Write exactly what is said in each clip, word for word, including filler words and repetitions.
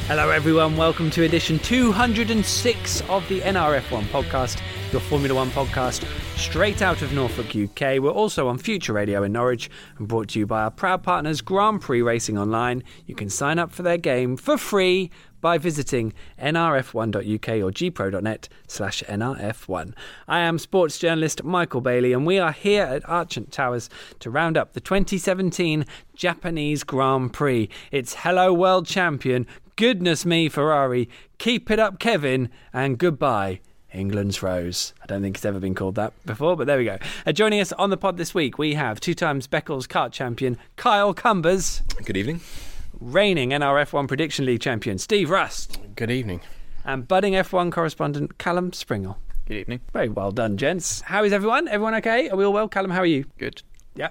Hello everyone, welcome to edition two hundred six of the N R F one podcast, your Formula One podcast straight out of Norfolk, U K. We're also on Future Radio in Norwich and brought to you by our proud partners Grand Prix Racing Online. You can sign up for their game for free by visiting n r f one dot u k or g pro dot net slash n r f one. I am sports journalist Michael Bailey and we are here at Argent Towers to round up the twenty seventeen Japanese Grand Prix. It's hello world champion, goodness me Ferrari, keep it up Kevin, and goodbye England's Rose. I don't think it's ever been called that before, but there we go. Uh, joining us on the pod this week, we have two times Beccles kart champion Kyle Cumbers. Good evening. Reigning N R F one Prediction League champion Steve Rust. Good evening. And budding F one correspondent Callum Springle. Good evening. Very well done, gents. How is everyone? Everyone okay? Are we all well? Callum, how are you? Good. Yeah.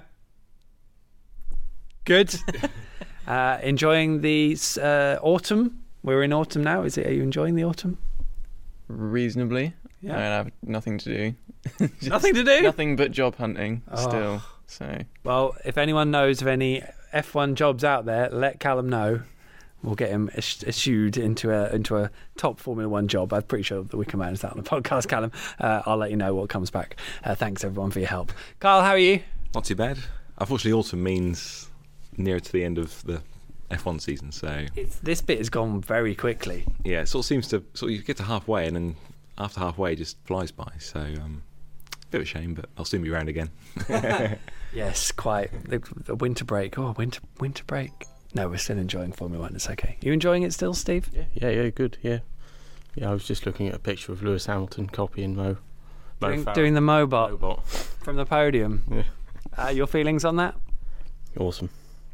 Good. uh, enjoying the uh, autumn? We're in autumn now. Is it? Are you enjoying the autumn? Reasonably. Yeah. I have nothing to do. Just Nothing to do? Nothing but job hunting Oh. still. So Well, if anyone knows of any F one jobs out there, let Callum know. We'll get him esch- eschewed into a into a top Formula One job. I'm pretty sure that we can manage that on the podcast, Callum. Uh, I'll let you know what comes back. Uh, thanks, everyone, for your help. Kyle, how are you? Not too bad. Unfortunately, autumn means nearer to the end of the F one season, so It's, this bit has gone very quickly. yeah, it sort of seems to sort of you get to halfway and then after halfway it just flies by. So um, a bit of a shame, but I'll soon be around again. Yes, quite. The, the winter break. Oh, winter winter break. No, we're still enjoying Formula One. It's okay. You enjoying it still, Steve? Yeah, yeah, yeah, good. Yeah, yeah. I was just looking at a picture of Lewis Hamilton copying Mo. Mo Doing, Farah. doing the Mobot Mobot. from the podium. Yeah. Uh, your feelings on that? Awesome.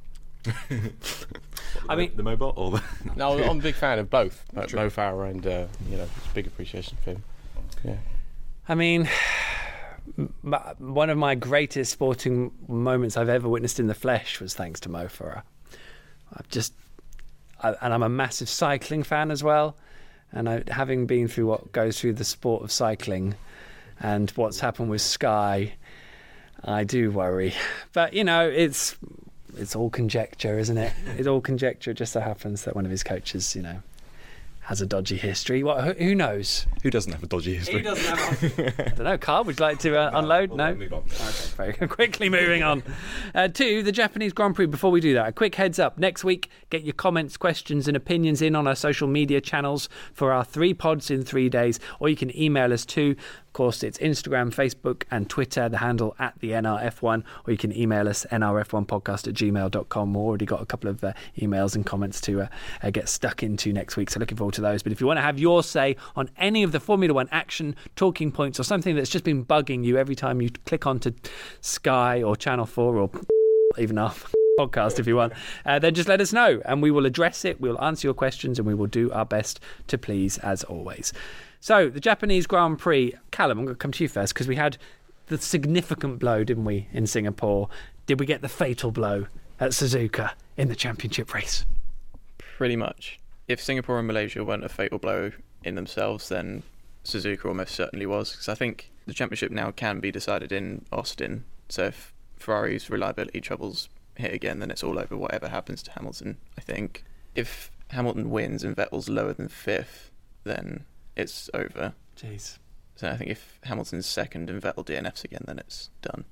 I mean- the Mobot or the No, I'm a big fan of both Mo Mo Farah and uh, you know, it's a big appreciation for him. Yeah. I mean, m- one of my greatest sporting moments I've ever witnessed in the flesh was thanks to Mo Farah. I've just, I, and I'm a massive cycling fan as well. And I, having been through what goes through the sport of cycling and what's happened with Sky, I do worry. But, you know, it's it's all conjecture, isn't it? It's all conjecture. It just so happens that one of his coaches, you know, has a dodgy history. What? Who, who knows? who doesn't have a dodgy history? Who doesn't have one? I don't know. Carl, would you like to uh, unload? We'll No? move on. Okay, very quickly moving on. Uh, to the Japanese Grand Prix. Before we do that, a quick heads up. Next week, get your comments, questions and opinions in on our social media channels for our three pods in three days. Or you can email us too. Of course, it's Instagram, Facebook and Twitter, the handle at the N R F one. Or you can email us, n r f one podcast at gmail dot com. We've already got a couple of uh, emails and comments to uh, uh, get stuck into next week. So looking forward to those. But if you want to have your say on any of the Formula One action, talking points or something that's just been bugging you every time you click onto Sky or Channel four or even our podcast if you want, uh, then just let us know and we will address it. We'll answer your questions and we will do our best to please as always. So the Japanese Grand Prix. Callum, I'm going to come to you first because we had the significant blow, didn't we, in Singapore? Did we get the fatal blow at Suzuka in the championship race? pretty much. If Singapore and Malaysia weren't a fatal blow in themselves, then Suzuka almost certainly was. Because I think the championship now can be decided in Austin. So if Ferrari's reliability troubles hit again, then it's all over whatever happens to Hamilton, I think. If Hamilton wins and Vettel's lower than fifth, then it's over. Jeez. So I think if Hamilton's second and Vettel D N Fs again, then it's done.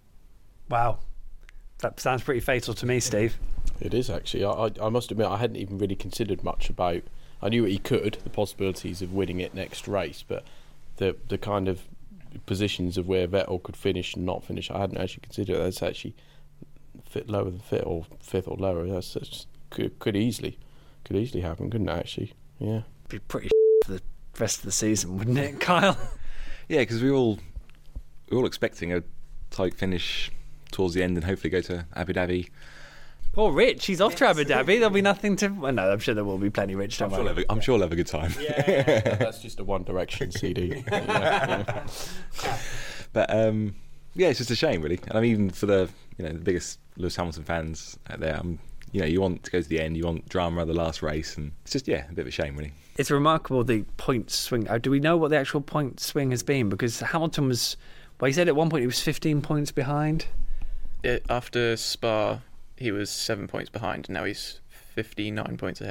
Wow. That sounds pretty fatal to me, Steve. It is actually. I, I, I must admit, I hadn't even really considered much about. I knew he could, the possibilities of winning it next race, but the the kind of positions of where Vettel could finish and not finish, I hadn't actually considered. That's actually fit lower than fifth or fifth or lower. That's, that's could could easily could easily happen, couldn't it? Actually, yeah. Be pretty for the rest of the season, wouldn't it, Kyle? Yeah, because we were all we were all expecting a tight finish towards the end and hopefully go to Abu Dhabi. Poor Rich, he's off to Abu Dhabi. There'll be nothing to. Well, no, I'm sure there will be plenty. Rich, don't I'm sure, worry. he'll have a, I'm sure he'll have a good time. Yeah, that's just a One Direction C D. yeah, yeah. But um, yeah, it's just a shame, really. And I mean, even for the you know the biggest Lewis Hamilton fans out there, um, you know, you want to go to the end, you want drama of the last race, and it's just yeah, a bit of a shame, really. It's remarkable the point swing. Uh, do we know what the actual point swing has been? Because Hamilton was. Well, he said at one point he was fifteen points behind. It, after Spa, he was seven points behind, and now he's fifty-nine points ahead.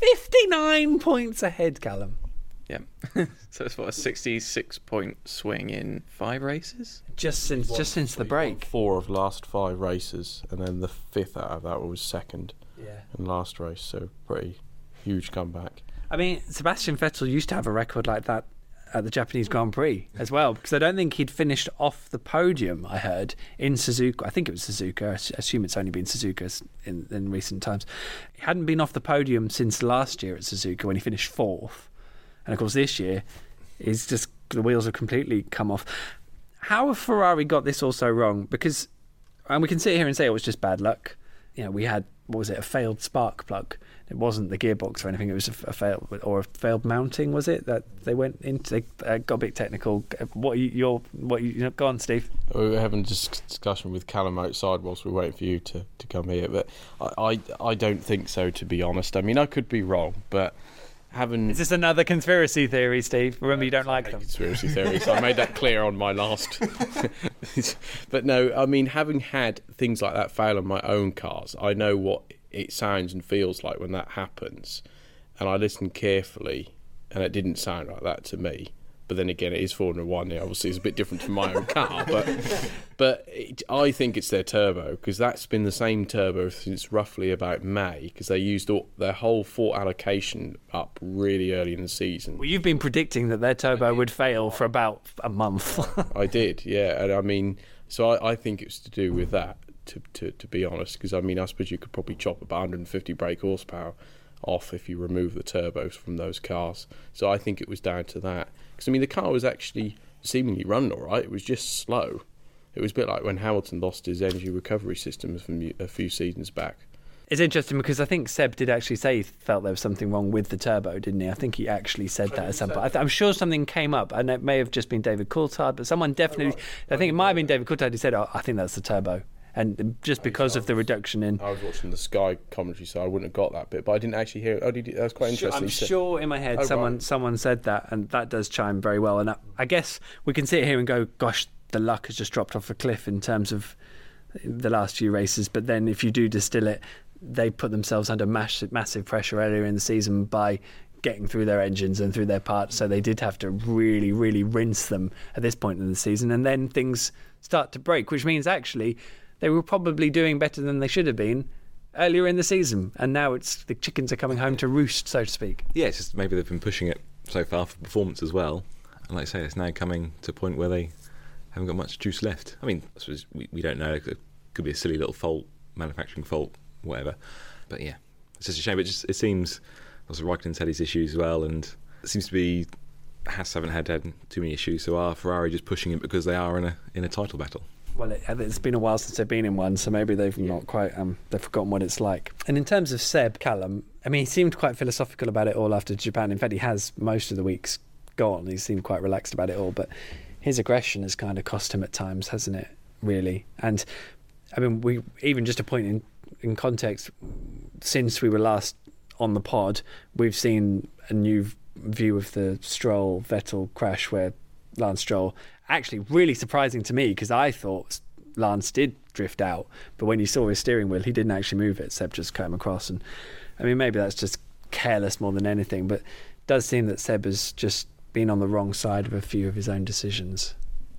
fifty-nine points ahead, Callum. Yeah. So it's what, a sixty-six point swing in five races? Just since Won- just since the he won break. Four of the last five races, and then the fifth out of that was second Yeah. in last race. So pretty huge comeback. I mean, Sebastian Vettel used to have a record like that at the Japanese Grand Prix as well, because I don't think he'd finished off the podium, I heard, in Suzuka. I think it was Suzuka. I assume it's only been Suzuka in, in recent times. He hadn't been off the podium since last year at Suzuka when he finished fourth. And of course, this year, he's just the wheels have completely come off. How have Ferrari got this all so wrong? Because, and we can sit here and say it was just bad luck. You know, we had, what was it, a failed spark plug. It wasn't the gearbox or anything. It was a, a failed or a failed mounting. Was it that they went into? They uh, got a bit technical. What are you, your what? You, you know, go on, Steve. We were having a discussion with Callum outside whilst we were waiting for you to, to come here, but I, I I don't think so, to be honest. I mean, I could be wrong, but having Is this another conspiracy theory, Steve? Remember, you don't like them. Conspiracy theories. I made that clear on my last. But no, I mean, having had things like that fail on my own cars, I know what it sounds and feels like when that happens, and I listened carefully, and it didn't sound like that to me. But then again, it is Formula One. It obviously is a bit different from my own car, but but it, I think it's their turbo, because that's been the same turbo since roughly about May, because they used all, their whole fault allocation up really early in the season. Well, you've been predicting that their turbo would fail for about a month. I did, yeah, and I mean, so I, I think it's to do with that. To, to, to be honest, because I mean, I suppose you could probably chop about one hundred fifty brake horsepower off if you remove the turbos from those cars. So I think it was down to that. Because I mean, the car was actually seemingly running all right. It was just slow. It was a bit like when Hamilton lost his energy recovery system from a few seasons back. It's interesting because I think Seb did actually say he felt there was something wrong with the turbo, didn't he? I think he actually said that at some point. I th- I'm sure something came up, and it may have just been David Coulthard, but someone definitely, I think it might have been David Coulthard who said, oh, I think that's the turbo. And just because of the reduction in... I was watching the Sky commentary, so I wouldn't have got that bit, but I didn't actually hear it. Oh, did you? That was quite interesting. I'm sure in my head Oh, someone right. someone said that, and that does chime very well. And I, I guess we can sit here and go, gosh, the luck has just dropped off a cliff in terms of the last few races. But then if you do distill it, they put themselves under massive, massive pressure earlier in the season by getting through their engines and through their parts. So they did have to really, really rinse them at this point in the season. And then things start to break, which means actually... they were probably doing better than they should have been earlier in the season, and now it's the chickens are coming home to roost, so to speak. Yeah, it's just maybe they've been pushing it so far for performance as well, and like I say, it's now coming to a point where they haven't got much juice left. I mean, I suppose we, we don't know. It could be a silly little fault, manufacturing fault, whatever. But yeah, it's just a shame. It just it seems also Raikkonen's had his issues as well, and it seems to be Haas haven't had, had too many issues. So are Ferrari just pushing it because they are in a in a title battle? Well, it, it's been a while since they've been in one, so maybe they've not quite um, they've forgotten what it's like. And in terms of Seb, Callum, I mean, he seemed quite philosophical about it all after Japan. In fact, he has most of the weeks gone. He seemed quite relaxed about it all, but his aggression has kind of cost him at times, hasn't it? Really. And I mean, we even just a point in in context. Since we were last on the pod, we've seen a new view of the Stroll Vettel crash where Lance Stroll, actually really surprising to me, because I thought Lance did drift out, but when you saw his steering wheel, he didn't actually move it. Seb just came across, and I mean, maybe that's just careless more than anything, but it does seem that Seb has just been on the wrong side of a few of his own decisions.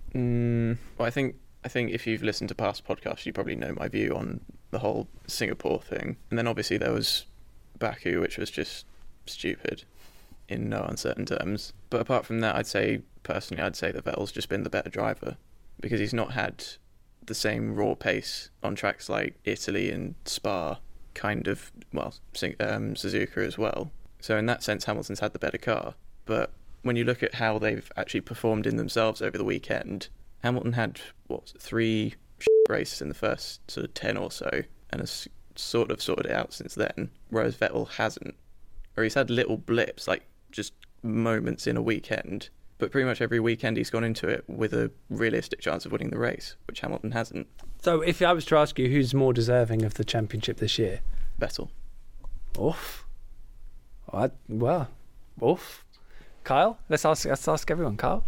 Mm, well, I think I think if you've listened to past podcasts, you probably know my view on the whole Singapore thing. And then obviously there was Baku, which was just stupid in no uncertain terms. But apart from that, I'd say, personally, I'd say that Vettel's just been the better driver, because he's not had the same raw pace on tracks like Italy and Spa, kind of, well, um, Suzuka as well. So in that sense, Hamilton's had the better car. But when you look at how they've actually performed in themselves over the weekend, Hamilton had, what was it, three races in the first sort of ten or so, and has sort of sorted it out since then, whereas Vettel hasn't. Or he's had little blips, like just moments in a weekend, but pretty much every weekend he's gone into it with a realistic chance of winning the race, which Hamilton hasn't. So if I was to ask you who's more deserving of the championship this year? Vettel. Oof. I, well, oof. Kyle? Let's ask, let's ask everyone. Kyle?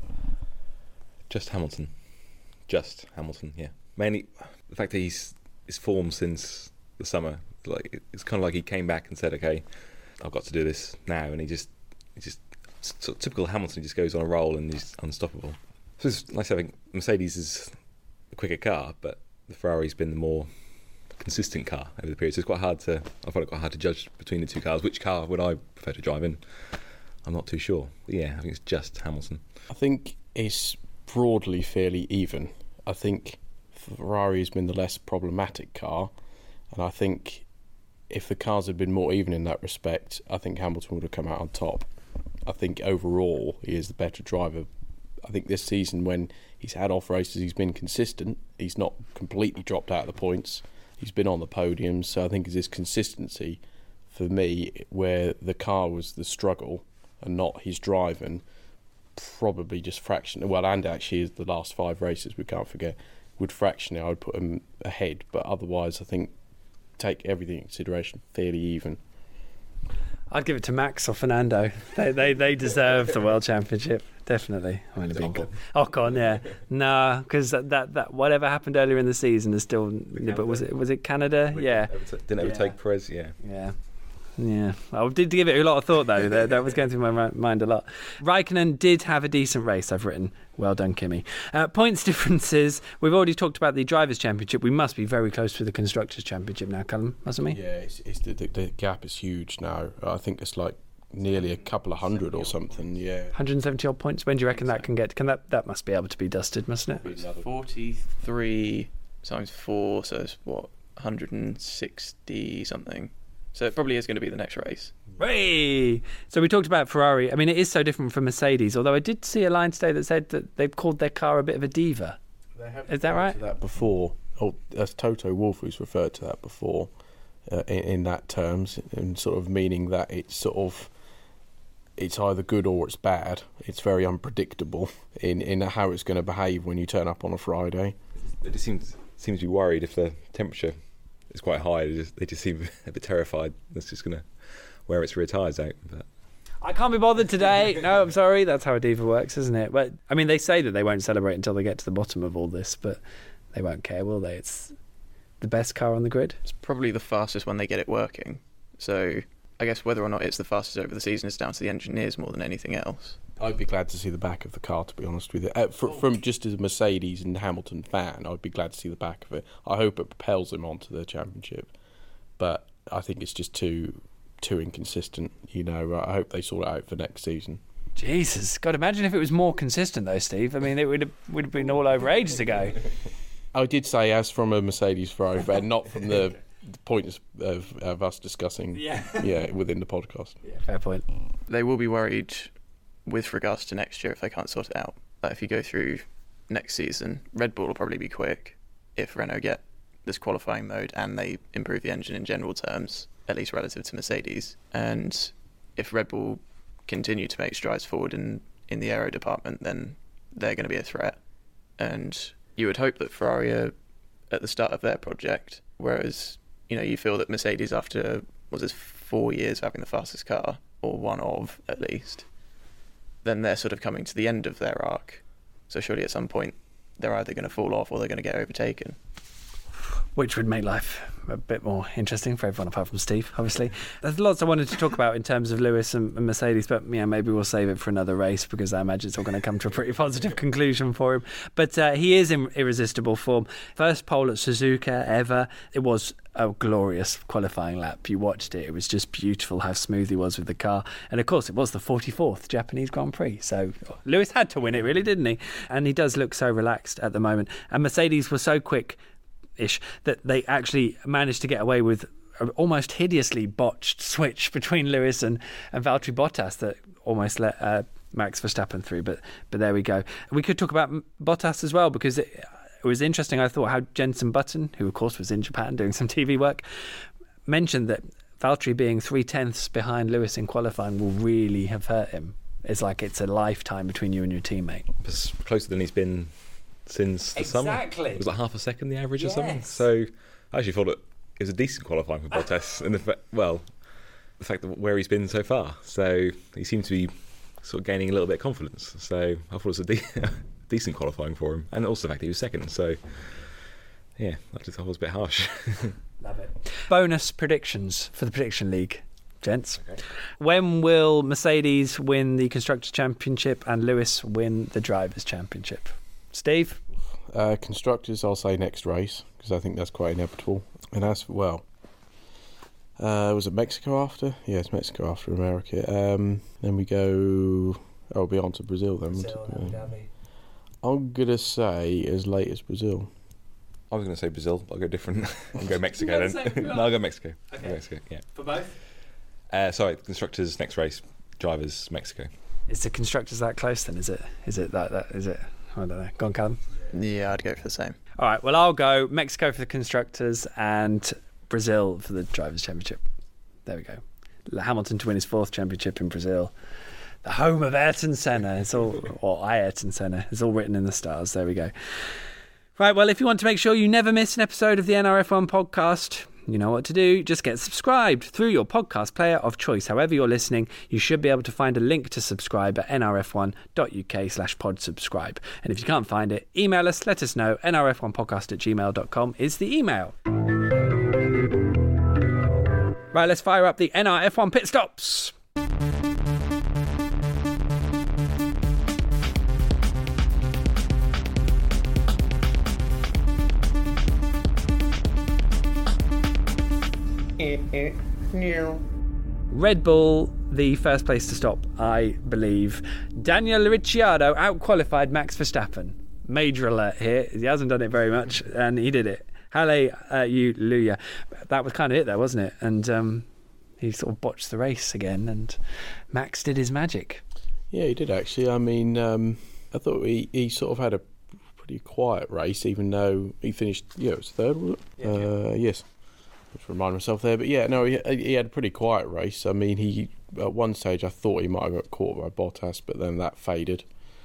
Just Hamilton. Just Hamilton, yeah. Mainly the fact that he's his form since the summer, like it's kind of like he came back and said, okay, I've got to do this now, and he just, he just sort of typical Hamilton. He just goes on a roll and he's unstoppable. So it's like I think Mercedes is the quicker car, but the Ferrari's been the more consistent car over the period. So it's quite hard to, I find it quite hard to judge between the two cars. Which car would I prefer to drive in? I'm not too sure. But yeah, I think it's just Hamilton. I think it's broadly fairly even. I think Ferrari has been the less problematic car, and I think if the cars had been more even in that respect, I think Hamilton would have come out on top. I think overall he is the better driver. I think this season, when he's had off races, he's been consistent. He's not completely dropped out of the points. He's been on the podiums. So I think it's this consistency for me, where the car was the struggle and not his driving, probably just fraction. Well, and actually the last five races, we can't forget, would fractionally I would put him ahead. But otherwise, I think take everything in consideration, fairly even. I'd give it to Max or Fernando. They they, they deserve the World Championship, definitely. I mean, being good. Ocon, yeah, nah, because that, that that whatever happened earlier in the season is still. But was it was it Canada? Yeah, Didn't overtake Yeah. Perez. Yeah. yeah. Yeah, I did give it a lot of thought though. that, that was going through my mi- mind a lot. Raikkonen did have a decent race, I've written. Well done, Kimi. Uh, points differences. We've already talked about the Drivers' Championship. We must be very close to the Constructors' Championship now, Callum, mustn't we? Yeah, it's, it's the, the, the gap is huge now. I think it's like nearly a couple of hundred or something. Yeah, one hundred seventy odd points. When do you reckon that can get? Can that that must be able to be dusted, mustn't it? It's forty-three times four, so it's what, one hundred sixty something. So it probably is going to be the next race. Hey! So we talked about Ferrari. I mean, it is so different from Mercedes, although I did see a line today that said that they've called their car a bit of a diva. They have Is that referred right? to that before. Oh, that's Toto Wolff who's referred to that before, uh, in, in that terms, and sort of meaning that it's sort of it's either good or it's bad. It's very unpredictable in, in how it's going to behave when you turn up on a Friday. They just seem seem to be worried if the temperature is quite high. They just, they just seem a bit terrified. That's just going to wear its rear tyres out. But I can't be bothered today. No, I'm sorry. That's how a diva works, isn't it? But I mean, they say that they won't celebrate until they get to the bottom of all this, but they won't care, will they? It's the best car on the grid. It's probably the fastest when they get it working. So I guess whether or not it's the fastest over the season is down to the engineers more than anything else. I'd be glad to see the back of the car, to be honest with you. Uh, fr- from just as a Mercedes and Hamilton fan, I'd be glad to see the back of it. I hope it propels him onto the championship, but I think it's just too too inconsistent. You know, I hope they sort it out for next season. Jesus, God, imagine if it was more consistent though, Steve. I mean, it would have would have been all over ages ago. I did say, as from a Mercedes Ferrari fan, not from the points of, of us discussing, Yeah. yeah, within the podcast. Yeah, fair point. They will be worried with regards to next year if they can't sort it out. Like if you go through next season, Red Bull will probably be quick if Renault get this qualifying mode and they improve the engine in general terms, at least relative to Mercedes. And if Red Bull continue to make strides forward in, in the aero department, then they're going to be a threat. And you would hope that Ferrari are at the start of their project, whereas, you know, you feel that Mercedes, after, was this four years of having the fastest car, or one of at least, then they're sort of coming to the end of their arc. So surely at some point they're either going to fall off or they're going to get overtaken. Which would make life a bit more interesting for everyone apart from Steve, obviously. There's lots I wanted to talk about in terms of Lewis and, and Mercedes, but yeah, maybe we'll save it for another race because I imagine it's all going to come to a pretty positive conclusion for him. But uh, he is in irresistible form. First pole at Suzuka ever. It was a glorious qualifying lap. You watched it. It was just beautiful how smooth he was with the car. And of course, it was the forty-fourth Japanese Grand Prix. So Lewis had to win it, really, didn't he? And he does look so relaxed at the moment. And Mercedes were so quick ish that they actually managed to get away with an almost hideously botched switch between Lewis and, and Valtteri Bottas that almost let uh, Max Verstappen through, but but there we go. We could talk about Bottas as well because it, it was interesting, I thought, how Jenson Button, who of course was in Japan doing some T V work, mentioned that Valtteri being three tenths behind Lewis in qualifying will really have hurt him. It's like it's a lifetime between you and your teammate. it's closer than he's been since the summer. Exactly. It was like half a second the average or something. Yes. So I actually thought it, it was a decent qualifying for Bottas, and the fa- well, the fact that where he's been so far. So he seemed to be sort of gaining a little bit of confidence. So I thought it was a de- decent qualifying for him, and also the fact that he was second. So yeah, I just thought it was a bit harsh. Love it. Bonus predictions for the Prediction League gents. Okay. When will Mercedes win the Constructors' Championship and Lewis win the Drivers' Championship? Steve? Uh, constructors, I'll say next race, because I think that's quite inevitable. And as for, well, uh, was it Mexico after? Yeah, it's Mexico after America. Um, then we go, oh, we'll be on to Brazil then. Brazil, won't it? Abu Dhabi. I'm going to say as late as Brazil. I was going to say Brazil. I'll go different. I'll go Mexico You're then. gonna say- No, I'll go Mexico. I'll Okay. go Mexico. Yeah. For both? Uh, sorry, constructors next race, drivers Mexico. Is the Constructors that close then? Is it? Is it that? that is it? I don't know. Go on, Callum. Yeah, I'd go for the same. All right. Well, I'll go Mexico for the Constructors and Brazil for the Drivers' Championship. There we go. Hamilton to win his fourth championship in Brazil. The home of Ayrton Senna. It's all, or Ayrton Senna. It's all written in the stars. There we go. Right, well, if you want to make sure you never miss an episode of the N R F one podcast, you know what to do. Just get subscribed through your podcast player of choice. However you're listening, you should be able to find a link to subscribe at n r f one dot u k slash pod subscribe. And if you can't find it, email us, let us know. n r f one podcast at gmail dot com is the email. Right, let's fire up the N R F one pit stops. Red Bull, the first place to stop, I believe. Daniel Ricciardo outqualified Max Verstappen. Major alert here. He hasn't done it very much, and he did it. Hallelujah. That was kind of it there, wasn't it? And um, he sort of botched the race again, and Max did his magic. Yeah, he did actually. I mean, um, I thought he, he sort of had a pretty quiet race, even though he finished, yeah, it was third, was it? Yeah, uh, yes. To remind myself there, but yeah, no, he, he had a pretty quiet race. I mean, he at one stage I thought he might have got caught by Bottas, but then that faded.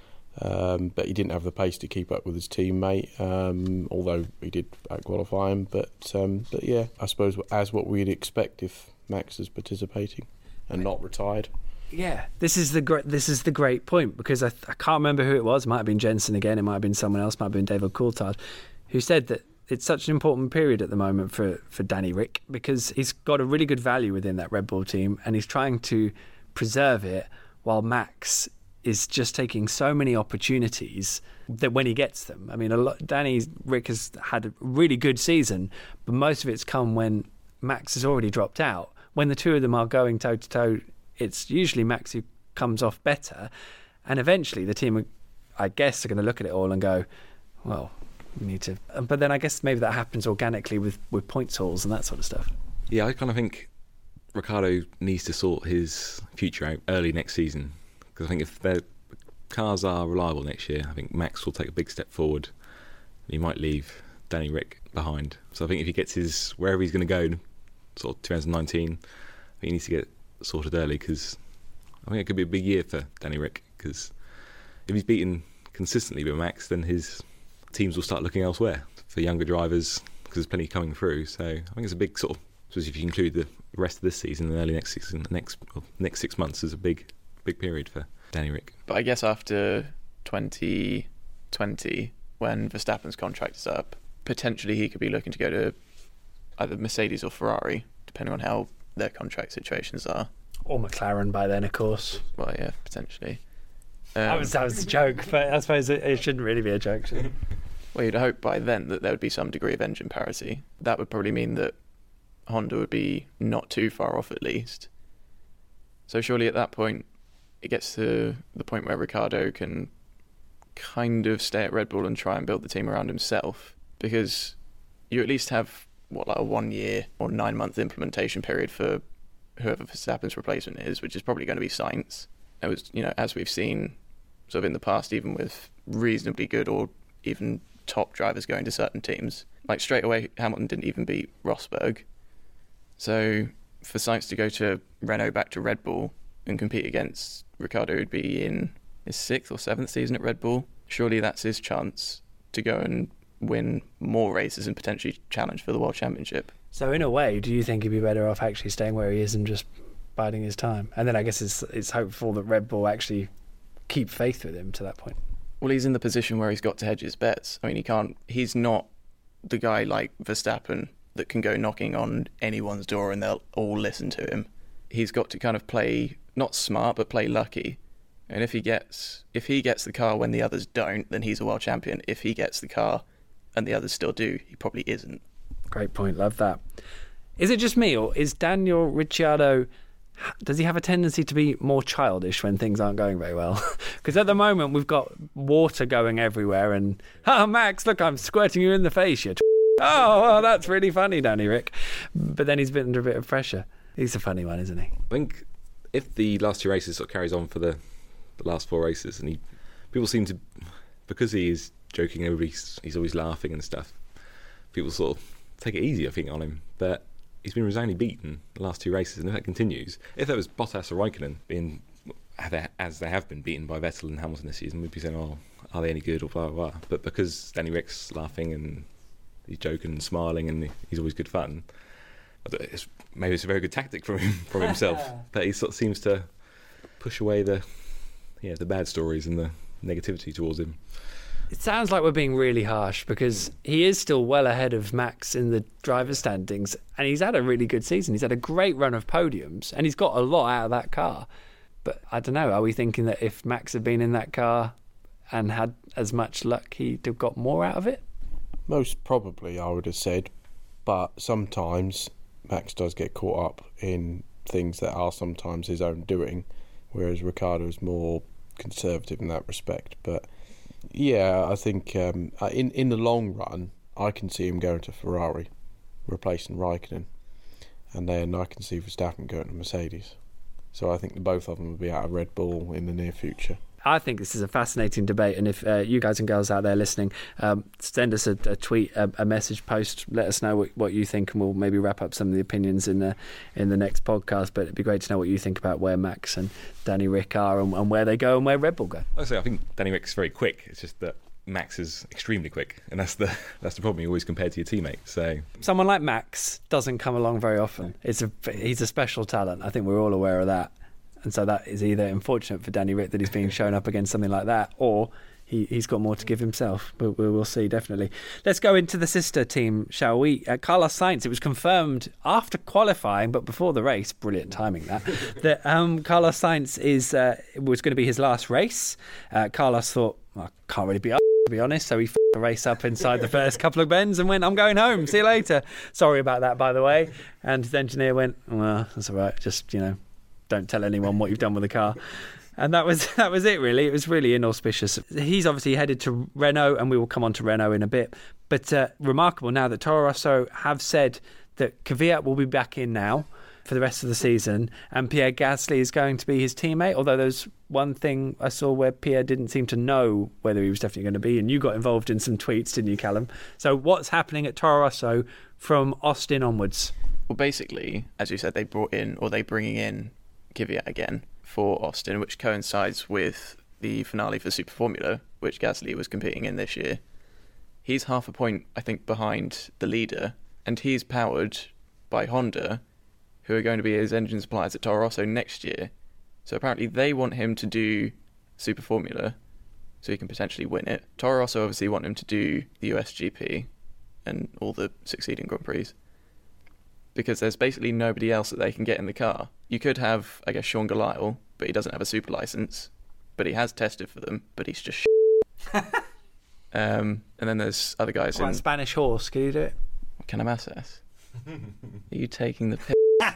Um, but he didn't have the pace to keep up with his teammate, um, although he did out-qualify him. But um, but yeah, I suppose as what we'd expect if Max is participating and not retired. Yeah, this is the great. This is the great point, because I, I can't remember who it was. It might have been Jensen again. It might have been someone else. It might have been David Coulthard, who said that it's such an important period at the moment for, for Danny Rick, because he's got a really good value within that Red Bull team, and he's trying to preserve it while Max is just taking so many opportunities that when he gets them, I mean, a lot, Danny Rick has had a really good season, but most of it's come when Max has already dropped out. When the two of them are going toe to toe, it's usually Max who comes off better, and eventually the team, I guess, are going to look at it all and go, well, we need to. But then I guess maybe that happens organically with, with points hauls and that sort of stuff. Yeah, I kind of think Ricciardo needs to sort his future out early next season, because I think if their cars are reliable next year, I think Max will take a big step forward. And he might leave Danny Rick behind. So I think if he gets his wherever he's going to go, sort of twenty nineteen, I think he needs to get sorted early, because I think it could be a big year for Danny Rick. Because if he's beaten consistently with Max, then his teams will start looking elsewhere for younger drivers, because there's plenty coming through. So I think it's a big sort of, especially if you include the rest of this season and early next season, the next well, next six months is a big big period for Danny Rick. But I guess after twenty twenty, when Verstappen's contract is up, potentially he could be looking to go to either Mercedes or Ferrari, depending on how their contract situations are. Or McLaren by then, of course. Well, yeah, potentially. Um, That was, that was a joke, but I suppose it, it shouldn't really be a joke, should it? Well, you'd hope by then that there would be some degree of engine parity. That would probably mean that Honda would be not too far off at least. So surely at that point, it gets to the point where Ricciardo can kind of stay at Red Bull and try and build the team around himself, because you at least have, what, like a one-year or nine-month implementation period for whoever Verstappen's replacement is, which is probably going to be Sainz. It was, you know, as we've seen sort of in the past, even with reasonably good or even top drivers going to certain teams, like straight away Hamilton didn't even beat Rosberg. So for Sainz to go to Renault back to Red Bull and compete against Ricciardo, who'd be in his sixth or seventh season at Red Bull, surely that's his chance to go and win more races and potentially challenge for the World Championship. So in a way, do you think he'd be better off actually staying where he is and just biding his time? And then I guess it's it's hopeful that Red Bull actually keep faith with him to that point. Well, he's in the position where he's got to hedge his bets. I mean, he can't. He's not the guy like Verstappen that can go knocking on anyone's door and they'll all listen to him. he's got to kind of play not smart but play lucky. And if he gets if he gets the car when the others don't, then he's a world champion. If he gets the car and the others still do, he probably isn't. Great point. Love that. Is it just me, or is Daniel Ricciardo, does he have a tendency to be more childish when things aren't going very well? Because at the moment we've got water going everywhere and, oh, Max, look, I'm squirting you in the face, you t- oh, well, that's really funny, Danny Rick. But then he's been under a bit of pressure. He's a funny one, isn't he? I think if the last two races sort of carries on for the, the last four races, and he people seem to, because he is joking, everybody's he's always laughing and stuff, people sort of take it easy, I think, on him. But he's been resoundingly beaten the last two races, and if that continues, if there was Bottas or Raikkonen being, as they have been, beaten by Vettel and Hamilton this season, we'd be saying, oh, are they any good, or blah, blah, blah. But because Danny Rick's laughing and he's joking and smiling and he's always good fun, it's, maybe it's a very good tactic from him, from himself. But he sort of seems to push away the, yeah, the bad stories and the negativity towards him. It sounds like we're being really harsh because he is still well ahead of Max in the driver's standings, and he's had a really good season. He's had a great run of podiums, and he's got a lot out of that car. But I don't know, are we thinking that if Max had been in that car and had as much luck, he'd have got more out of it? Most probably, I would have said. But sometimes Max does get caught up in things that are sometimes his own doing, whereas Ricciardo is more conservative in that respect. But yeah, I think um, in in the long run, I can see him going to Ferrari, replacing Raikkonen, and then I can see Verstappen going to Mercedes. So I think the both of them will be out of Red Bull in the near future. I think this is a fascinating debate, and if uh, you guys and girls out there listening, um, send us a, a tweet, a, a message post, let us know what, what you think, and we'll maybe wrap up some of the opinions in the in the next podcast. But it'd be great to know what you think about where Max and Danny Rick are, and, and where they go, and where Red Bull go. I say I think Danny Rick's very quick. It's just that Max is extremely quick, and that's the that's the problem. You always compare to your teammate. So someone like Max doesn't come along very often. It's a he's a special talent. I think we're all aware of that. And so that is either unfortunate for Danny Rick that he's being shown up against something like that, or he, he's got more to give himself. But we, we'll see, definitely. Let's go into the sister team, shall we? Uh, Carlos Sainz, it was confirmed after qualifying, but before the race, brilliant timing that, that um, Carlos Sainz is, uh, was going to be his last race. Uh, Carlos thought, well, I can't really be up, to be honest, so he f***ed the race up inside the first couple of bends and went, I'm going home, see you later. Sorry about that, by the way. And the engineer went, well, that's all right, just, you know, don't tell anyone what you've done with the car. And that was that was it, really. It was really inauspicious. He's obviously headed to Renault, and we will come on to Renault in a bit. But uh, remarkable now that Toro Rosso have said that Kvyat will be back in now for the rest of the season, and Pierre Gasly is going to be his teammate, although there's one thing I saw where Pierre didn't seem to know whether he was definitely going to be, and you got involved in some tweets, didn't you, Callum? So what's happening at Toro Rosso from Austin onwards? Well, basically, as you said, they brought in, or they're bringing in Kvyat again for Austin, which coincides with the finale for Super Formula, which Gasly was competing in this year. He's half a point, I think, behind the leader, and he's powered by Honda, who are going to be his engine suppliers at Toro Rosso next year. So apparently they want him to do Super Formula so he can potentially win it. Toro Rosso obviously want him to do the U S G P and all the succeeding Grand Prix, because there's basically nobody else that they can get in the car. You could have, I guess, Sean Galisle, but he doesn't have a super license, but he has tested for them, but he's just shit. um, and then there's other guys What in... about Spanish Horse? Can you do it? Canamassas? Are you taking the piss?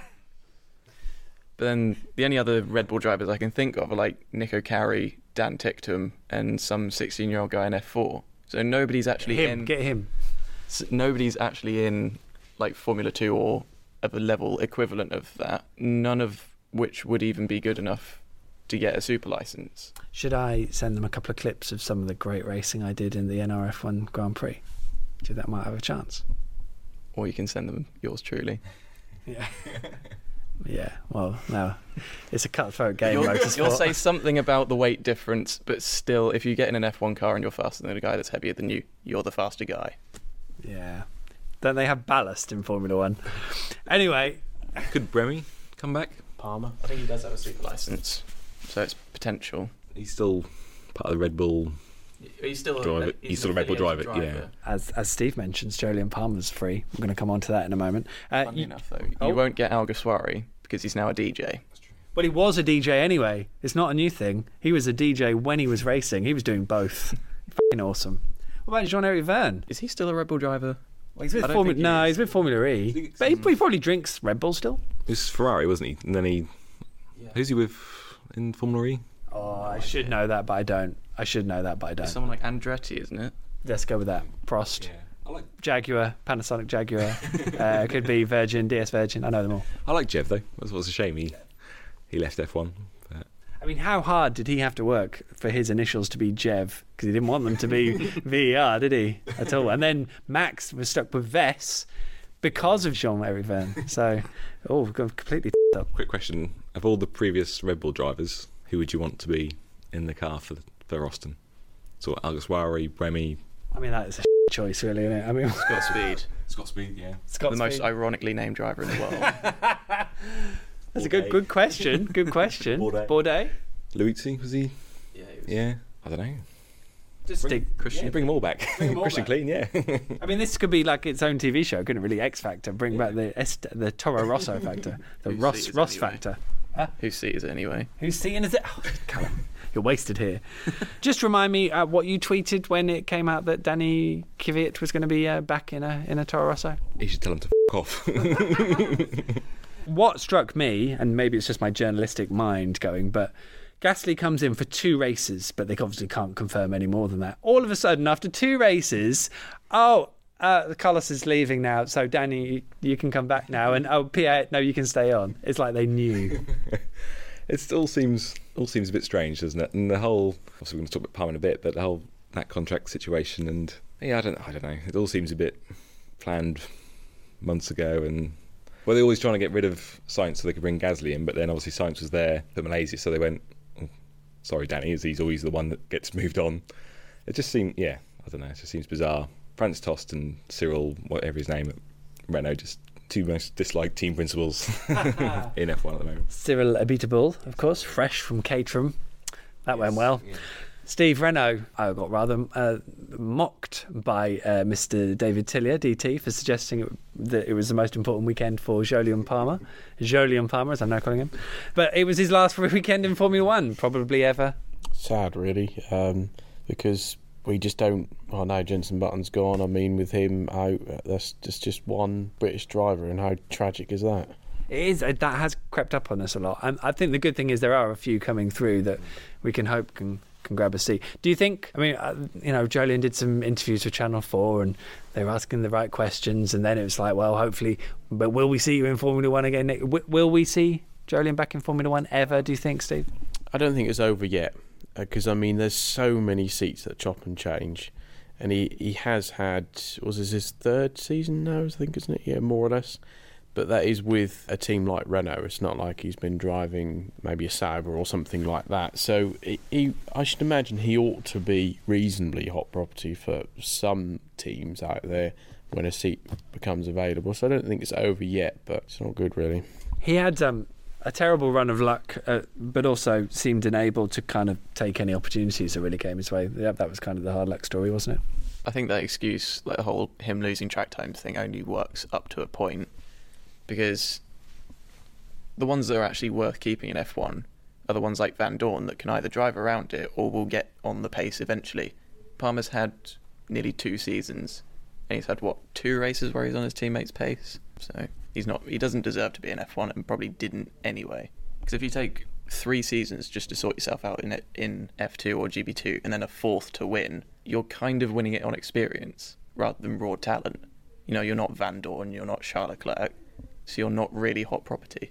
But then the only other Red Bull drivers I can think of are like Nico Carey, Dan Ticktum, and some sixteen-year-old guy in F four. So nobody's actually Him, in... get him. So nobody's actually in like Formula two or of a level equivalent of that, none of which would even be good enough to get a super license. Should I send them a couple of clips of some of the great racing I did in the N R F one Grand Prix? Do you think that might have a chance? Or you can send them yours truly. Yeah. Yeah, well, no. It's a cutthroat game, You'll, motorsport. you'll say something about the weight difference, but still, if you get in an F one car and you're faster than a guy that's heavier than you, you're the faster guy. Yeah. Don't they have ballast in Formula One? Anyway. Could Bremy come back? Palmer. I think he does have a super license, so it's potential. He's still part of the Red Bull. He's still driver. He's, he's still a Red Bull driver. driver. Yeah. As as Steve mentioned, Jolyon Palmer's free. We're going to come on to that in a moment. Uh, Funny you, enough, though, oh. you won't get Alguersuari because he's now a D J. Well, he was a D J anyway. It's not a new thing. He was a D J when he was racing. He was doing both. Fucking awesome. What about Jean-Eric Verne? Is he still a Red Bull driver? Well, he's with I don't Formula. think he No, is. he's with Formula E. But he, he probably drinks Red Bull still. It was Ferrari, wasn't he? And then he, who's he with in Formula E? Oh, I should know that, but I don't. I should know that, but I It's don't. someone like Andretti, isn't it? Let's go with that. Prost, I like Jaguar, Panasonic Jaguar. uh, could be Virgin, D S Virgin. I know them all. I like Jev though. That's what's a shame he he left F one. But I mean, how hard did he have to work for his initials to be Jev? Because he didn't want them to be V E R, did he? At all. And then Max was stuck with Vess because of Jean-Eric Verne. So, oh, completely f***ed up. quick question: of all the previous Red Bull drivers, who would you want to be in the car for for Austin? So Alguersuari, Remy. I mean, that is a choice, really, isn't it? I mean, Scott Speed, Scott Speed, yeah. Scott the most Speed. ironically named driver in the world. That's a good, good question. Good question. Bourdais. Bourdais. Luizzi, was he? Yeah, Yeah, I don't know. Just stick. Christian. Yeah, bring them all back. Bring 'em all Christian back. Clean, yeah. I mean, this could be like its own T V show, couldn't it? Really, X Factor. Bring back the Est- the Toro Rosso factor, the Whose Ross seat is it Ross anyway? factor. Whose seat is it anyway? Whose seeing is it? Oh, Callum, you're wasted here. Just remind me uh, what you tweeted when it came out that Danny Kvyat was going to be uh, back in a in a Toro Rosso. You should tell him to f off. What struck me, and maybe it's just my journalistic mind going, but Gasly comes in for two races, but they obviously can't confirm any more than that. All of a sudden, after two races, oh, uh, Carlos is leaving now, so Danny, you can come back now, and oh, Pierre, no, you can stay on. It's like they knew. It all seems all seems a bit strange, doesn't it? And the whole, obviously we're going to talk about Palmer in a bit, but the whole that contract situation, and yeah, I don't, I don't know. It all seems a bit planned months ago, and well, they're always trying to get rid of Sainz so they could bring Gasly in, but then obviously Sainz was there for Malaysia, so they went, oh, sorry, Danny, as he's always the one that gets moved on. It just seemed, yeah, I don't know, it just seems bizarre. Franz Tost and Cyril, whatever his name at Renault, just two most disliked team principals in F one at the moment. Cyril Abiteboul, of course, fresh from Caterham. That went well. Yeah. Steve Renault, I got rather uh, mocked by uh, Mister David Tillier, D T, for suggesting it, that it was the most important weekend for Jolyon Palmer. Jolyon Palmer, as I'm now calling him. But it was his last weekend in Formula One, probably ever. Sad, really, um, because we just don't. Well, now Jenson Button's gone. I mean, with him out, that's just just one British driver, and how tragic is that? It is. That has crept up on us a lot. And I think the good thing is there are a few coming through that we can hope can can grab a seat. Do you think, I mean, uh, you know, Jolyon did some interviews with Channel four and they were asking the right questions, and then it was like, well, hopefully, but will we see you in Formula One again? W- will we see Jolyon back in Formula One ever, do you think, Steve? I don't think it's over yet, because, I mean, there's so many seats that chop and change. And he, he has had, was this his third season now, I think, isn't it? Yeah, more or less. But that is with a team like Renault. It's not like he's been driving maybe a Sauber or something like that. So he, he, I should imagine he ought to be reasonably hot property for some teams out there when a seat becomes available. So I don't think it's over yet, but it's not good, really. He had um, a terrible run of luck, uh, but also seemed unable to kind of take any opportunities that really came his way. Yeah, that was kind of the hard luck story, wasn't it? I think that excuse, like the whole him losing track times thing, only works up to a point, because the ones that are actually worth keeping in F one are the ones like Van Dorn that can either drive around it or will get on the pace eventually. Palmer's had nearly two seasons, and he's had, what, two races where he's on his teammate's pace? So he's not, he doesn't deserve to be in F one, and probably didn't anyway. Because if you take three seasons just to sort yourself out in it, in F two or G B two, and then a fourth to win, you're kind of winning it on experience rather than raw talent. You know, you're not Van Dorn, you're not Charles Leclerc, so you're not really hot property.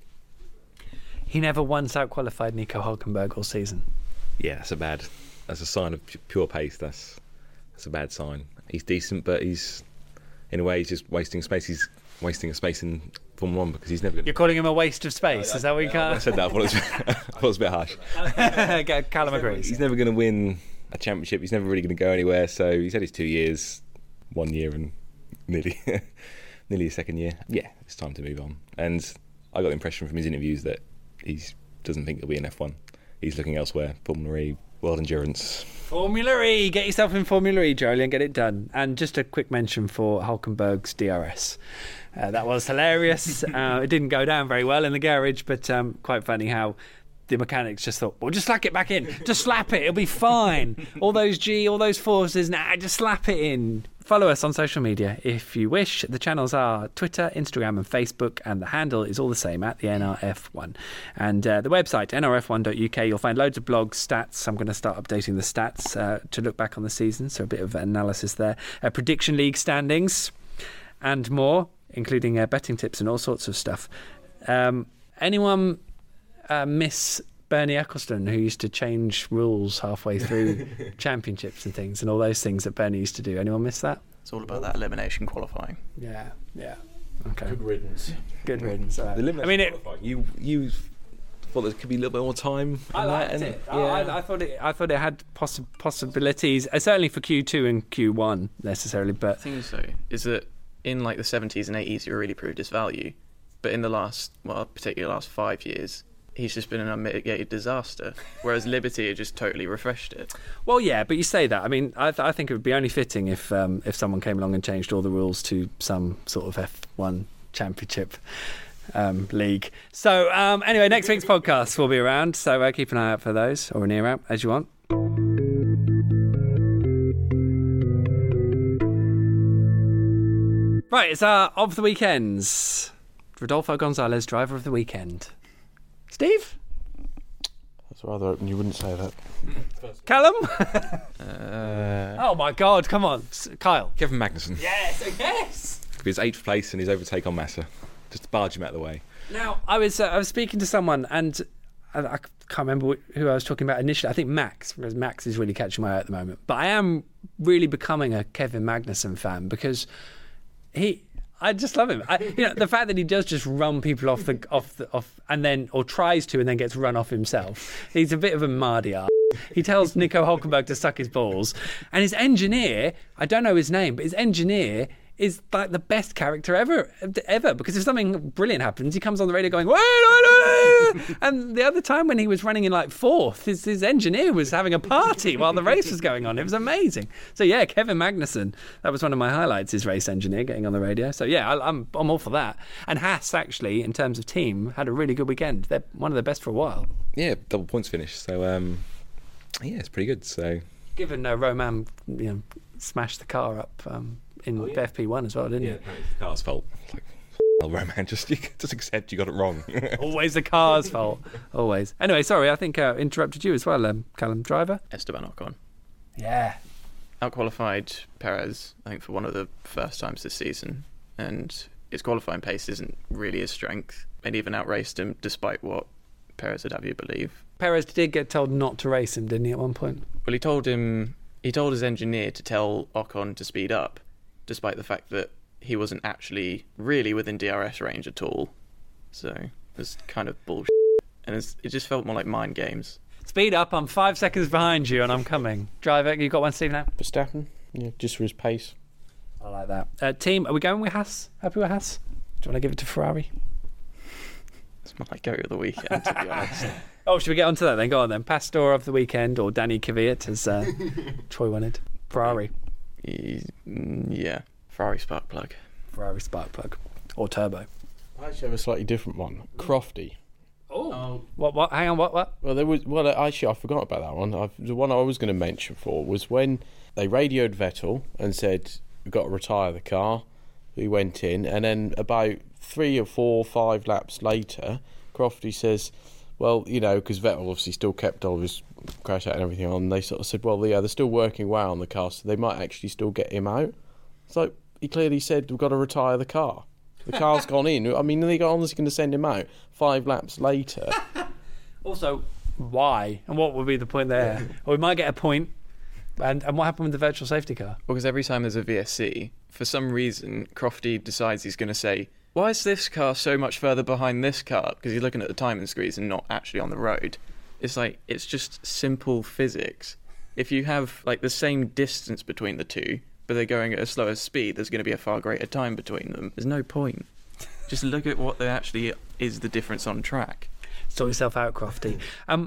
He never once out-qualified Nico Hulkenberg all season. Yeah, that's a bad. That's a sign of pu- pure pace. That's that's a bad sign. He's decent, but he's in a way he's just wasting space. He's wasting a space in Formula One because he's never going. You're calling him a waste of space, is that what you I can't? said that. I thought it was, I thought it was a bit harsh. Callum agrees. He's never going to win a championship. He's never really going to go anywhere. So he's had his two years, one year and nearly nearly a second year. Yeah, it's time to move on. And I got the impression from his interviews that he doesn't think he'll be in F one. He's looking elsewhere. Formula E, World Endurance. Formula E. Get yourself in Formula E, Jolie, and get it done. And just a quick mention for Hulkenberg's D R S. Uh, that was hilarious. uh, it didn't go down very well in the garage, but um, quite funny how the mechanics just thought, well, just slack it back in. Just slap it. It'll be fine. All those G, all those forces, nah, just slap it in. Follow us on social media if you wish. The channels are Twitter, Instagram and Facebook, and the handle is all the same, at the N R F one. And uh, the website, N R F one dot U K, you'll find loads of blogs, stats. I'm going to start updating the stats uh, to look back on the season, so a bit of analysis there. Uh, prediction league standings and more, including uh, betting tips and all sorts of stuff. Um, anyone uh, miss Bernie Ecclestone, who used to change rules halfway through championships and things, and all those things that Bernie used to do? Anyone miss that? It's all about that elimination qualifying. Yeah, yeah. Okay. Good riddance. Good riddance. All right. The limit I mean, it, you you thought there could be a little bit more time. I in liked that, and, it. Yeah. I, I thought it. I thought it had possi- possibilities, uh, certainly for Q two and Q one necessarily. But The thing is, though, is that in like the seventies and eighties, he really proved his value, but in the last, well, particularly last five years, he's just been an unmitigated disaster. Whereas Liberty had just totally refreshed it. well, yeah. But you say that. I mean, I, th- I think it would be only fitting if um, if someone came along and changed all the rules to some sort of F one championship um, league. So um, anyway, next week's podcast will be around. So uh, keep an eye out for those, or an ear out as you want. Right, it's our of the weekends. Rodolfo Gonzalez, driver of the weekend. Steve? That's rather open. You wouldn't say that. Callum? Uh, Oh my God, come on. S- Kyle. Kevin Magnussen. Yes, yes. His eighth place and his overtake on Massa. Just to barge him out of the way. Now, I was uh, I was speaking to someone, and I, I can't remember wh- who I was talking about initially. I think Max, because Max is really catching my eye at the moment. But I am really becoming a Kevin Magnussen fan because he, I just love him. I, you know, the fact that he does just run people off the off the off, and then or tries to, and then gets run off himself. He's a bit of a mardy ass. He tells Nico Hulkenberg to suck his balls, and his engineer, I don't know his name, but his engineer is like the best character ever, ever. Because if something brilliant happens, he comes on the radio going, "Wait, wait, wait." And the other time when he was running in like fourth, his, his engineer was having a party while the race was going on. It was amazing. So yeah, Kevin Magnussen, that was one of my highlights. His race engineer getting on the radio. So yeah, I, I'm I'm all for that. And Haas actually, in terms of team, had a really good weekend. They're one of the best for a while. Yeah, double points finish. So um, yeah, it's pretty good. So Given uh, Roman, you know, smashed the car up um, in Oh, yeah. F P one as well, didn't yeah, it's the car's fault. It's like, well, Roman, just just accept you got it wrong. he? Always the car's fault. Always. Anyway, sorry, I think uh, interrupted you as well, um, Callum. Driver. Esteban Ocon Yeah. outqualified Perez, I think, for one of the first times this season, and his qualifying pace isn't really his strength, and even outraced him despite what Perez would have you believe. Perez did get told not to race him, didn't he, at one point? Well, he told him he told his engineer to tell Ocon to speed up, despite the fact that he wasn't actually really within D R S range at all. So it was kind of bullshit, and it's, it just felt more like mind games. Speed up, I'm five seconds behind you and I'm coming. Driver, you got one, Steve, now? Verstappen, yeah, just for his pace. I like that. Uh, team, are we going with Haas? Happy with Haas? Do you want to give it to Ferrari? It's my go of the weekend, to be honest. Oh, should we get onto that then? Go on then. Pastor of the weekend, or Danny Kvyat, as uh, Troy wanted. Ferrari. He- mm, yeah, Ferrari spark plug. Ferrari spark plug. Or turbo. I actually have a slightly different one. Crofty. Oh. What, what? Hang on, what, what? Well, there was. Well, actually, I forgot about that one. I've, the one I was going to mention for was when they radioed Vettel and said, "We've got to retire the car." He went in, and then about three or four, five laps later, Crofty says, "Well, you know, because Vettel obviously still kept all of his crash out and everything on." They sort of said, "Well, yeah, they're still working well on the car, so they might actually still get him out." So he clearly said, "We've got to retire the car." The car's gone in. I mean, are they honestly going to send him out five laps later? Also, why? And what would be the point there? Or we might get a point. And, and what happened with the virtual safety car? Because every time there's a V S C, for some reason, Crofty decides he's going to say, "Why is this car so much further behind this car?" Because he's looking at the timing screens and not actually on the road. It's like, it's just simple physics. If you have like the same distance between the two, but they're going at a slower speed, there's going to be a far greater time between them. There's no point. Just look at what there actually is the difference on track. Sort yourself out, Crofty. Um,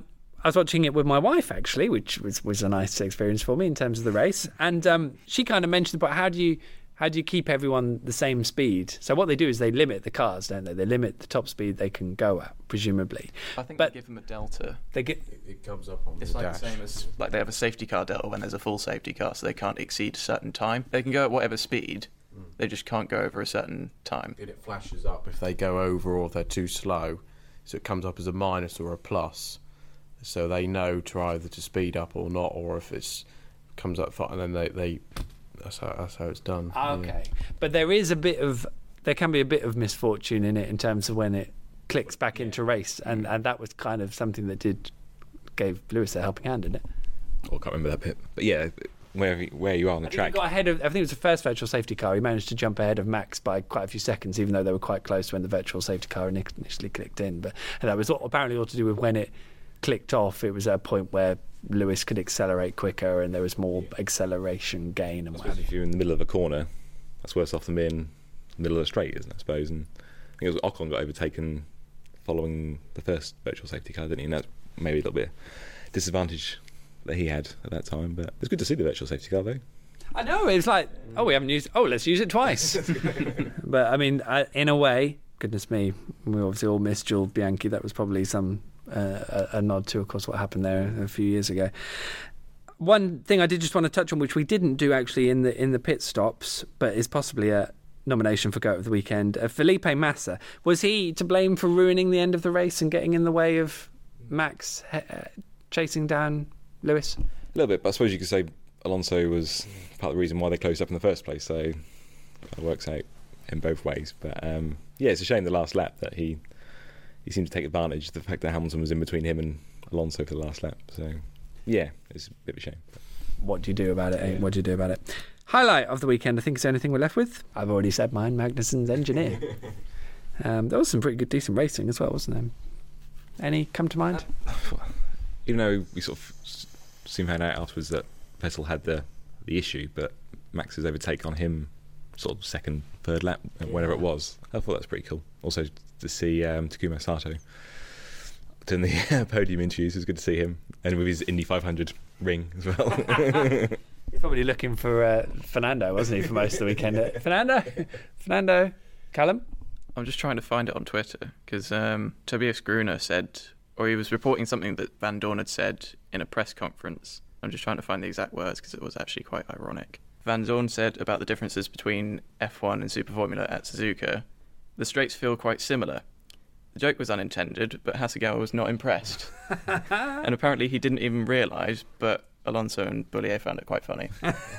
I was watching it with my wife, actually, which was, was a nice experience for me in terms of the race. And um, she kind of mentioned about how do you how do you keep everyone the same speed? So what they do is they limit the cars, don't they? They limit the top speed they can go at, presumably. I think But they give them a delta. they get It, it comes up on It's the like dash. the same as like they have a safety car delta when there's a full safety car, so they can't exceed a certain time. They can go at whatever speed, they just can't go over a certain time. And it flashes up if they go over or if they're too slow. So it comes up as a minus or a plus. So they know to either to speed up or not, or if it's comes up fine, and then they, they that's how that's how it's done. Ah, okay. But there is a bit of there can be a bit of misfortune in it in terms of when it clicks back into race, and, and that was kind of something that did gave Lewis a helping hand, didn't it? Oh, I can't remember that bit. But yeah, where where you are on the I think track. he got ahead of. I think it was the first virtual safety car. He managed to jump ahead of Max by quite a few seconds, even though they were quite close when the virtual safety car initially clicked in. But and that was all, apparently all to do with when it clicked off. It was at a point where Lewis could accelerate quicker, and there was more acceleration gain and what have you. If you're in the middle of a corner, that's worse off than being in the middle of the straight, isn't it, I suppose? And I think it was Ocon got overtaken following the first virtual safety car, didn't he? And that's maybe a little bit disadvantage that he had at that time. But it's good to see the virtual safety car, though. I know, it's like, oh, we haven't used. Oh, let's use it twice. But I mean, I, in a way, goodness me, we obviously all missed Jules Bianchi. That was probably some uh, a, a nod to, of course, what happened there a few years ago. One thing I did just want to touch on, which we didn't do actually in the in the pit stops, but is possibly a nomination for Goat of the Weekend. Uh, Felipe Massa, was he to blame for ruining the end of the race and getting in the way of Max uh, chasing down Lewis? A little bit, but I suppose you could say Alonso was part of the reason why they closed up in the first place, so it works out in both ways. But um, yeah, it's a shame the last lap that he he seemed to take advantage of the fact that Hamilton was in between him and Alonso for the last lap. So yeah, it's a bit of a shame. What do you do about it? Eh? What do you do about it? Highlight of the weekend, I think, is the only thing we're left with. I've already said mine, Magnussen's engineer. um, there was some pretty good, decent racing as well, wasn't there? Any come to mind? Even though we sort of soon found out afterwards that Vettel had the the issue, but Max's overtake on him, sort of second, third lap, whenever it was, I thought that was pretty cool. Also to see um, Takuma Sato doing the podium interviews, it was good to see him, and with his Indy five hundred ring as well. He's probably looking for uh, Fernando, wasn't he, for most of the weekend? Uh, Fernando, Fernando, Callum. I'm just trying to find it on Twitter because um, Tobias Gruner said, or he was reporting something that Van Dorn had said in a press conference. I'm just trying to find the exact words because it was actually quite ironic. Van Dorn said about the differences between F one and Super Formula at Suzuka, the straights feel quite similar. The joke was unintended, but Hasegawa was not impressed. And apparently he didn't even realise, but Alonso and Boullier found it quite funny.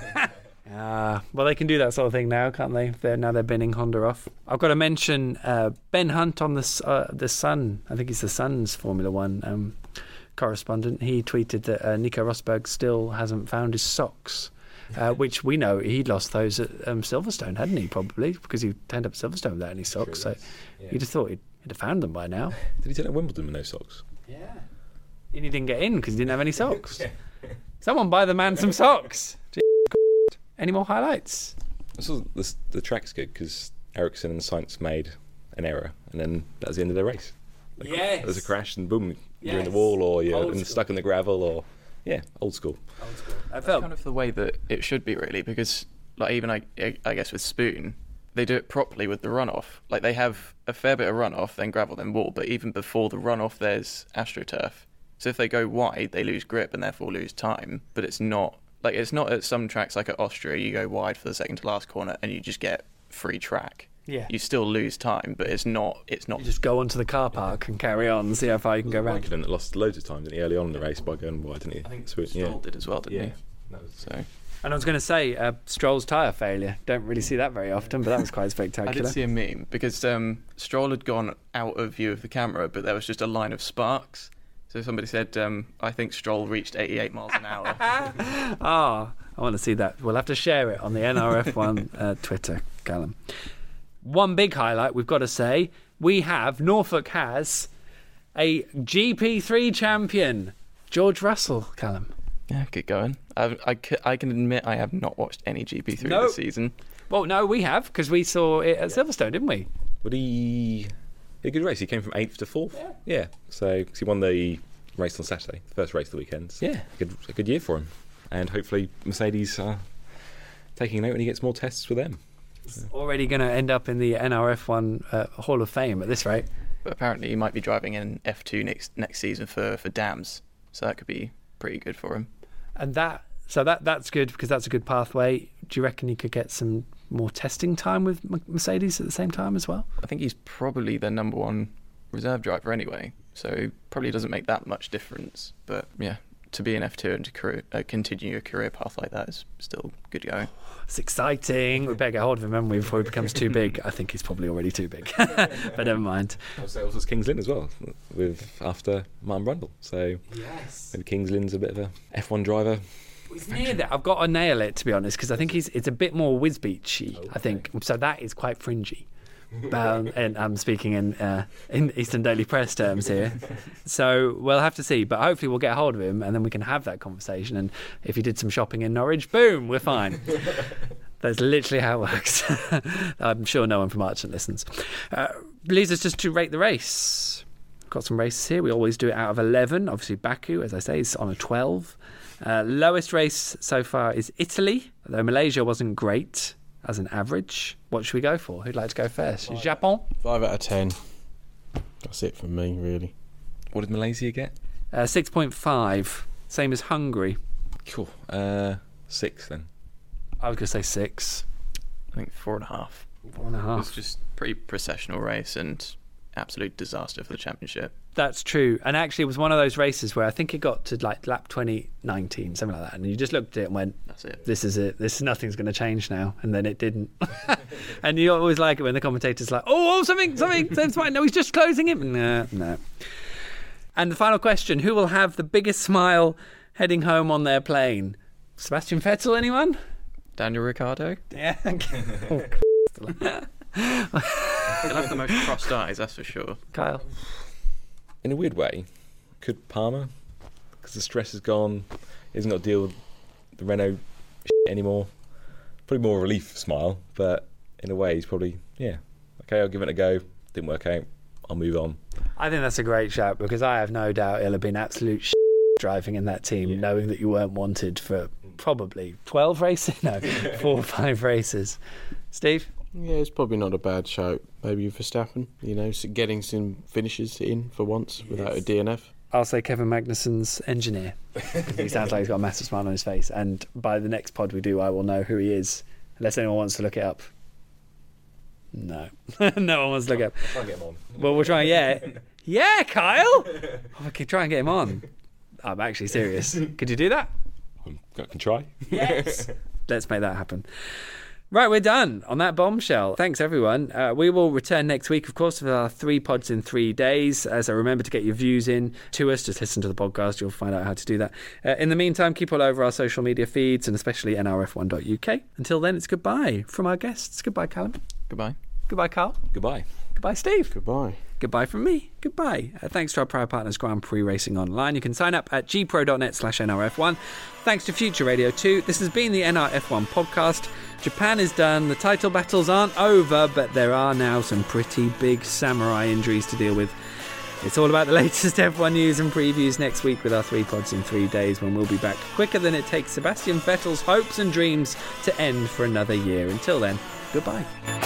Ah, well, they can do that sort of thing now, can't they? They're, now they're binning Honda off. I've got to mention uh, Ben Hunt on the uh, the Sun. I think he's the Sun's Formula One um, correspondent. He tweeted that uh, Nico Rosberg still hasn't found his socks, uh, which we know he lost those at um, Silverstone, hadn't he? Probably because he turned up at Silverstone without any socks. Sure so yeah. you'd have thought he'd, he'd have found them by now. Did he turn up Wimbledon with no socks? Yeah, and he didn't get in because he didn't have any socks. Someone buy the man some socks. Any more highlights? So the, the track's good because Ericsson and Sainz made an error, and then that was the end of their race. Like, Yes. There's a crash, and boom, you're in the Yes. wall, or you're Old in- school. stuck in the gravel, or yeah, old school. I That's felt kind of the way that it should be, really, because like even I, I guess with Spoon, they do it properly with the runoff. Like they have a fair bit of runoff, then gravel, then wall. But even before the runoff, there's AstroTurf. So if they go wide, they lose grip and therefore lose time. But it's not like it's not at some tracks like at Austria. You go wide for the second to last corner and you just get free track. yeah. You still lose time, but it's not. It's not. You just go onto the car park and carry on and see how far you can go round. Raikkonen lost loads of time, didn't he, early on in the race by going wide, didn't he? I think Sweet, Stroll did as well, didn't Yeah. he? That was- So And I was going to say, uh, Stroll's tyre failure. Don't really see that very often, but that was quite I spectacular. did see a meme because um, Stroll had gone out of view of the camera, but there was just a line of sparks. So somebody said, um, I think Stroll reached eighty-eight miles an hour. Ah, I want to see that. We'll have to share it on the N R F one uh, Twitter, Callum. One big highlight, we've got to say, we have, Norfolk has a G P three champion, George Russell, Callum. Yeah, get going. I, I, ca- I can admit I have not watched any G P three No. this season. Well, no, we have, because we saw it at Silverstone, didn't we? Would he? He had a good race. He came from eighth to fourth. Yeah. Yeah. So 'cause he won the raced on Saturday, the first race of the weekend. Yeah. A good, a good year for him. And hopefully Mercedes are taking note and he gets more tests with them. Already going to end up in the N R F one uh, Hall of Fame at this rate. But apparently he might be driving in F two next next season for, for Dams, so that could be pretty good for him. And that so that that's good because that's a good pathway. Do you reckon he could get some more testing time with M- Mercedes at the same time as well? I think he's probably their number one reserve driver anyway, so it probably doesn't make that much difference. But yeah, to be in F two and to career, uh, continue a career path like that is still good going. It's exciting. We better get hold of him, haven't we, before he becomes too big. I think he's probably already too big, but never mind. Also, also Kings Lynn as well, with after Martin Brundle. So Yes. maybe Kings Lynn's a bit of a F one driver. He's near that. I've got to nail it, to be honest, because I think he's it's a bit more whiz beachy. I think so. That is quite fringy. Um, and I'm speaking in uh, in Eastern Daily Press terms here, so we'll have to see. But hopefully, we'll get hold of him, and then we can have that conversation. And if he did some shopping in Norwich, boom, we're fine. That's literally how it works. I'm sure no one from Archant listens. Uh, leads us just to rate the race. Got some races here. We always do it out of eleven. Obviously, Baku, as I say, is on a twelve. Uh, lowest race so far is Italy, though Malaysia wasn't great as an average. What should we go for? Who'd like to go first? Japan? Five out of ten. That's it for me, really. What did Malaysia get? Uh, six point five. Same as Hungary. Cool. Uh, six then. I was going to say six. I think four and a half. Four and a It was half. just pretty processional race and absolute disaster for the championship. That's true. And actually, it was one of those races where I think it got to like lap twenty nineteen, something like that. And you just looked at it and went, That's it. this is it. This nothing's going to change now. And then it didn't. And you always like it when the commentator's like, oh, oh something, something. That's fine. No, he's just closing it. No, no. And the final question, who will have the biggest smile heading home on their plane? Sebastian Vettel, anyone? Daniel Ricciardo? Yeah. He'll have the most crossed eyes, that's for sure. Kyle. In a weird way, could Palmer, because the stress is gone, he hasn't got to deal with the Renault shit anymore. Probably more relief smile, but in a way he's probably, yeah, okay, I'll give it a go. Didn't work out. I'll move on. I think that's a great shout because I have no doubt it'll have been absolute shit driving in that team, Yeah. knowing that you weren't wanted for probably twelve races, no, four or five races. Steve? Yeah, it's probably not a bad shout. Maybe Verstappen, you know, s- getting some finishes in for once without a D N F. I'll say Kevin Magnussen's engineer. He sounds like he's got a massive smile on his face. And by the next pod we do, I will know who he is. Unless anyone wants to look it up. No. No one wants to look it up. Try and get him on. Well, we'll try, yeah. Yeah, Kyle! Oh, I could try and get him on. I'm actually serious. Could you do that? I can try. Yes. Let's make that happen. Right, we're done on that bombshell. Thanks, everyone. Uh, we will return next week, of course, with our three pods in three days. As I remember to get your views in to us, just listen to the podcast. You'll find out how to do that. Uh, in the meantime, keep all over our social media feeds and especially N R F one dot U K. Until then, it's goodbye from our guests. Goodbye, Callum. Goodbye. Goodbye, Carl. Goodbye. Goodbye, Steve. Goodbye. Goodbye from me. Goodbye. Uh, thanks to our prior partners, Grand Prix Racing Online. You can sign up at gpro.net slash NRF1. Thanks to Future Radio two. This has been the N R F one podcast. Japan is done. The title battles aren't over, but there are now some pretty big samurai injuries to deal with. It's all about the latest F one news and previews next week with our three pods in three days when we'll be back quicker than it takes Sebastian Vettel's hopes and dreams to end for another year. Until then, goodbye.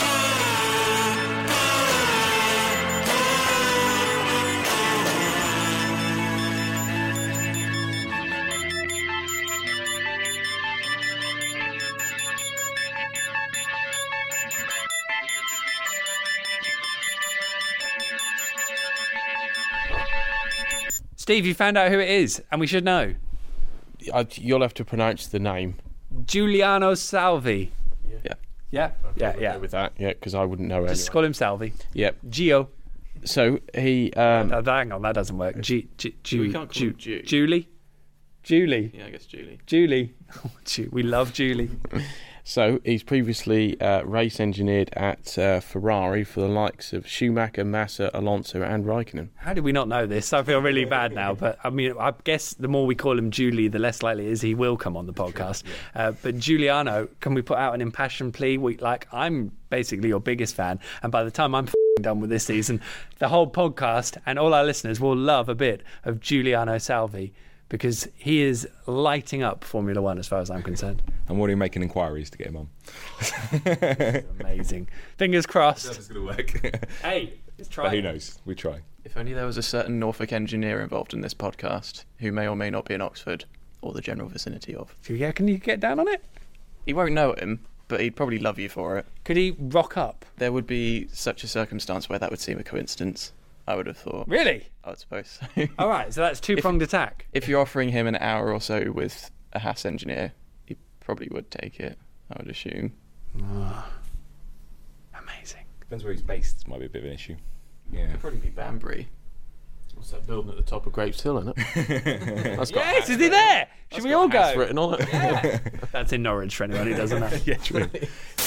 Steve, you found out who it is, and we should know. I, you'll have to pronounce the name. Giuliano Salvi. Yeah. Yeah, yeah, yeah. With that, yeah, because I wouldn't know Just anyway. call him Salvi. Yep. Gio. So he, um, Oh, hang on, that doesn't work. G- G- Ju- We can't call Ju- him Ju. Julie? Julie. Yeah, I guess Julie. Julie. Oh, Ju- we love Julie. so he's previously uh, race engineered at uh, Ferrari for the likes of Schumacher, Massa, Alonso, and Raikkonen. How did we not know this? I feel really bad now, but I mean, I guess the more we call him Julie, the less likely it is he will come on the podcast. Uh, but Giuliano, can we put out an impassioned plea? We, like, I'm basically your biggest fan, and by the time I'm f- done with this season. The whole podcast and all our listeners will love a bit of Giuliano Salvi because he is lighting up Formula One as far as I'm concerned. I'm already making inquiries to get him on. Amazing. Fingers crossed. It's going to work. Hey, let's try. But who knows? We try. If only there was a certain Norfolk engineer involved in this podcast who may or may not be in Oxford or the general vicinity of. Yeah, can you get down on it? He won't know him, but he'd probably love you for it. Could he rock up? There would be such a circumstance where that would seem a coincidence, I would have thought. Really? I would suppose so. All right, so that's two-pronged attack. If you're offering him an hour or so with a Haas engineer, he probably would take it, I would assume. Oh, amazing. Depends where he's based. Might be a bit of an issue. Yeah. It'd probably be Banbury. What's that building at the top of Grapes Hill, isn't it? That's got Yes, Haas is he there? Should That's we got all Haas go? written on it. Yeah. That's in Norwich for anybody who doesn't know. Yeah, true.